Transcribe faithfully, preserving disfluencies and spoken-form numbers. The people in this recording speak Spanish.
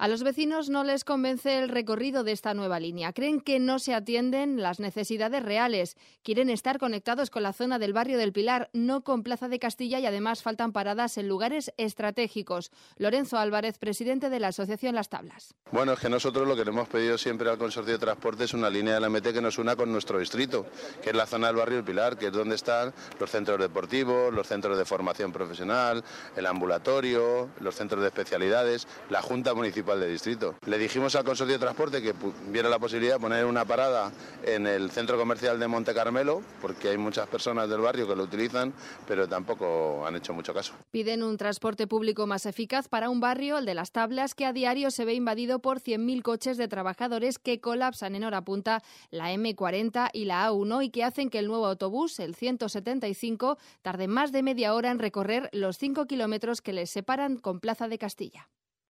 A los vecinos no les convence el recorrido de esta nueva línea. Creen que no se atienden las necesidades reales. Quieren estar conectados con la zona del barrio del Pilar, no con Plaza de Castilla, y además faltan paradas en lugares estratégicos. Lorenzo Álvarez, presidente de la Asociación Las Tablas. Bueno, es que nosotros lo que le hemos pedido siempre al Consorcio de Transporte es una línea de la M T que nos una con nuestro distrito, que es la zona del barrio del Pilar, que es donde están los centros deportivos, los centros de formación profesional, el ambulatorio, los centros de especialidades, la Junta Municipal de Distrito. Le dijimos al Consorcio de Transporte que viera la posibilidad de poner una parada en el centro comercial de Monte Carmelo, porque hay muchas personas del barrio que lo utilizan, pero tampoco han hecho mucho caso. Piden un transporte público más eficaz para un barrio, el de Las Tablas, que a diario se ve invadido por cien mil coches de trabajadores que colapsan en hora punta la eme cuarenta y la a uno y que hacen que el nuevo autobús, el ciento setenta y cinco, tarde más de media hora en recorrer los cinco kilómetros que les separan con Plaza de Castilla.